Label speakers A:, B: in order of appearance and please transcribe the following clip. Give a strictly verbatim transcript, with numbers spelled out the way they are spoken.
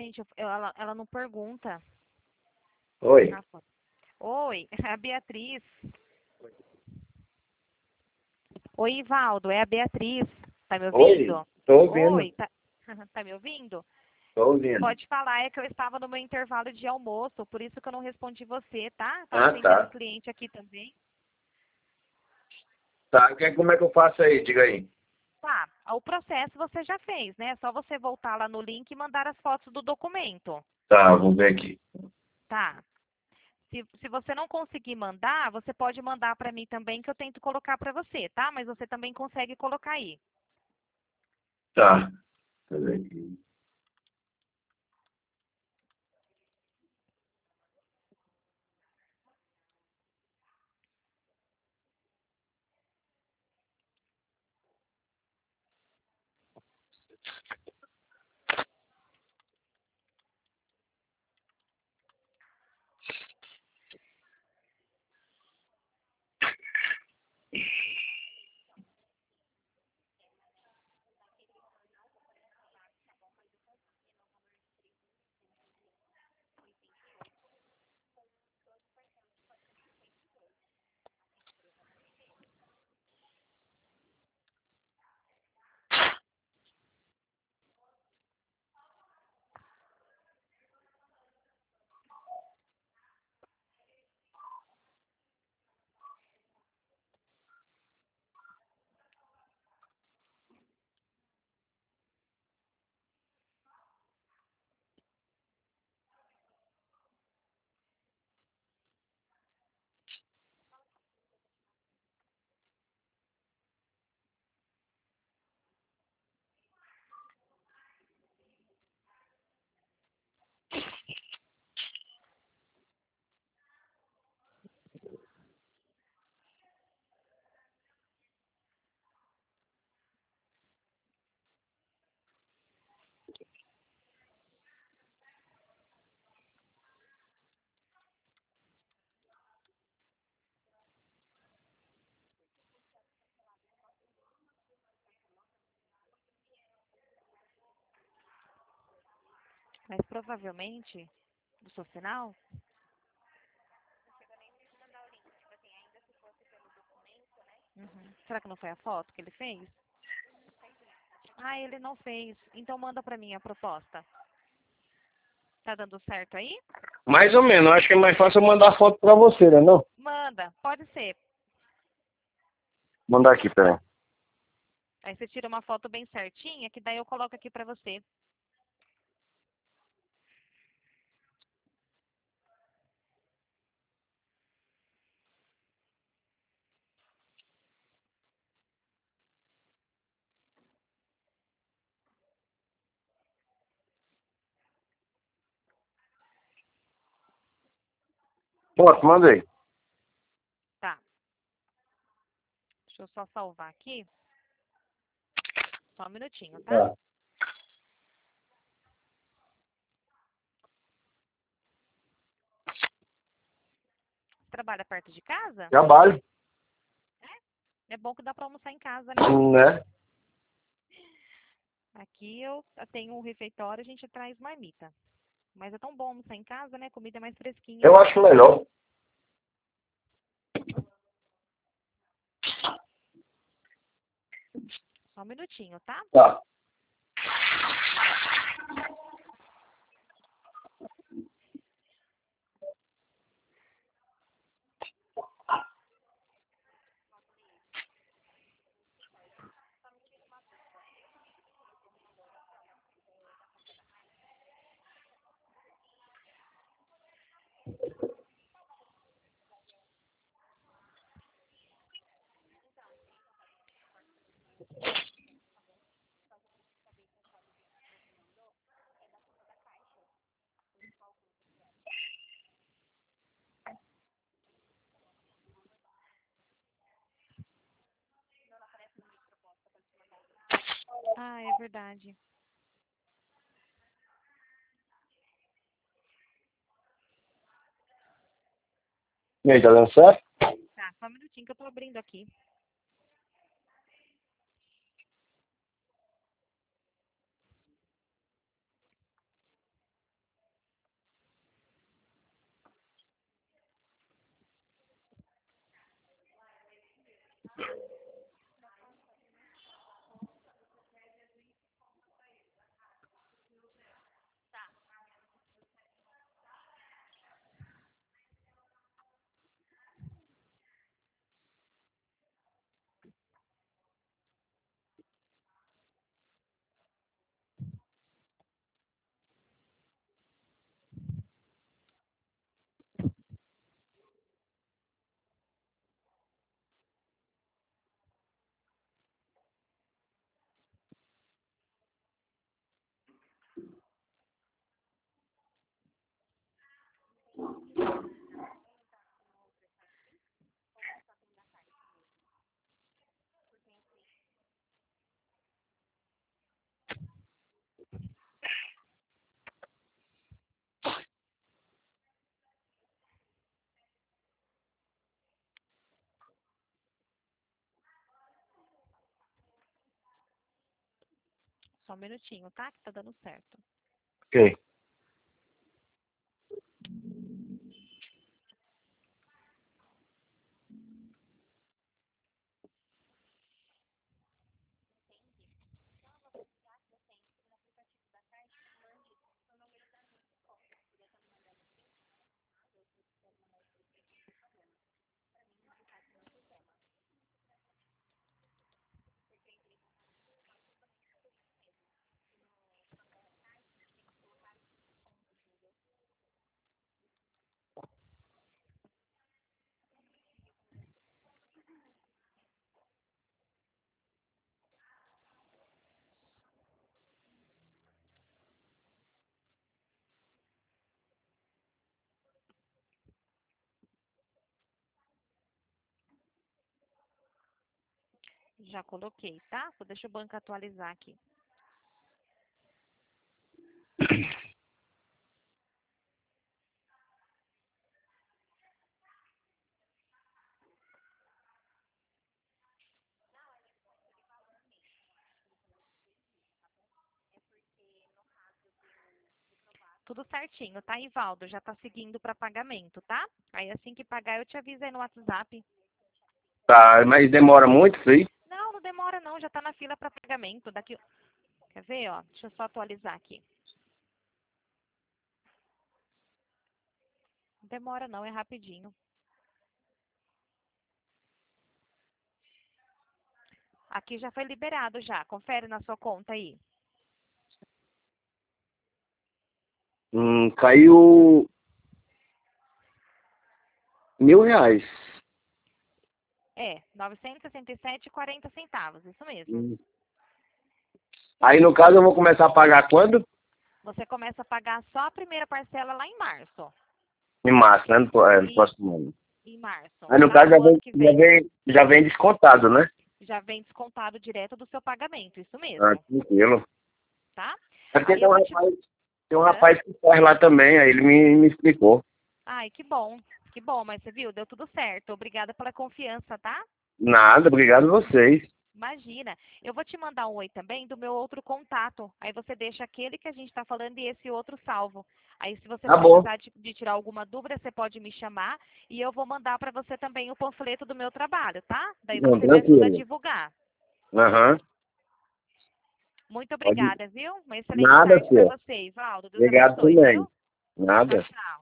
A: gente, eu- eu- ela, ela não pergunta.
B: Oi.
A: Ah, foi. Oi, é a Beatriz. Oi, Ivaldo, é a Beatriz. Tá me
B: Oi.
A: ouvindo?
B: Tô ouvindo.
A: Oi, tá, tá me ouvindo?
B: Tô ouvindo.
A: Pode falar, é que eu estava no meu intervalo de almoço, por isso que eu não respondi você, tá? Tava
B: Ah,
A: atendendo
B: tá.
A: um cliente aqui também.
B: Tá, que- como é que eu faço aí? Diga aí.
A: Tá, o processo você já fez, né? É só você voltar lá no link e mandar as fotos do documento.
B: Tá, vamos ver aqui.
A: Tá. Se, se você não conseguir mandar, você pode mandar para mim também, que eu tento colocar para você, tá? Mas você também consegue colocar aí.
B: Tá. Deixa eu ver aqui.
A: Mas provavelmente, do seu sinal, uhum. Será que não foi a foto que ele fez? Ah, ele não fez. Então manda para mim a proposta. Tá dando certo aí?
B: Mais ou menos. Acho que é mais fácil eu mandar foto pra você, né? Não?
A: Manda, pode ser.
B: Mandar aqui, peraí.
A: Aí você tira uma foto bem certinha, que daí eu coloco aqui para você.
B: Foto, mandei.
A: Tá. Deixa eu só salvar aqui. Só um minutinho, tá?
B: Tá.
A: Você trabalha perto de casa?
B: Trabalho.
A: É bom que dá para almoçar em casa, né?
B: Né?
A: Aqui eu tenho um refeitório, a gente traz marmita. Mas é tão bom almoçar em casa, né? Comida é mais fresquinha.
B: Eu acho melhor.
A: Só um minutinho, tá?
B: Tá.
A: Ah, é verdade.
B: E aí, tá dando certo?
A: Tá, só um minutinho que eu tô abrindo aqui. Só um minutinho, tá? Que tá dando certo.
B: Ok.
A: Já coloquei, tá? Só deixa o banco atualizar aqui. Tudo certinho, tá, Ivaldo? Já tá seguindo para pagamento, tá? Aí assim que pagar eu te aviso aí no WhatsApp.
B: Tá, mas demora muito isso aí?
A: Não, não demora não, já tá na fila para pagamento. Daqui, quer ver, ó? Deixa eu só atualizar aqui. Não demora não, é rapidinho. Aqui já foi liberado já. Confere na sua conta aí.
B: Hum, caiu mil reais.
A: É, novecentos e sessenta e sete reais e quarenta centavos, isso mesmo.
B: Hum. Aí, no caso, eu vou começar a pagar quando?
A: Você começa a pagar só a primeira parcela lá em março.
B: Em março, né? No, é, no
A: E
B: próximo ano.
A: em março,
B: Aí, no
A: tá?
B: caso, já
A: Do ano
B: vem,
A: que
B: já
A: vem.
B: vem, já vem descontado, né?
A: Já vem descontado direto do seu pagamento, isso
B: Ah,
A: mesmo,
B: tranquilo.
A: tá?
B: É porque
A: Aí
B: tem
A: eu
B: um
A: vou te...
B: rapaz, tem um
A: Hã?
B: rapaz que faz lá também, aí ele me, me explicou.
A: Ai, que bom, que bom, mas você viu, deu tudo certo. Obrigada pela confiança, tá?
B: Nada, obrigado a vocês.
A: Imagina. Eu vou te mandar um oi também do meu outro contato. Aí você deixa aquele que a gente está falando e esse outro salvo. Aí se você
B: Tá bom.
A: precisar de, de tirar alguma dúvida, você pode me chamar e eu vou mandar para você também o panfleto do meu trabalho, tá? Daí
B: Não,
A: você me ajuda a
B: tranquilo.
A: divulgar.
B: Aham.
A: Muito
B: Pode.
A: obrigada, viu? Uma excelente
B: Nada,
A: tarde para
B: senhor.
A: você, Ivaldo. Deus
B: Obrigado
A: abençoe,
B: também.
A: viu? Tchau,
B: Nada.
A: tchau.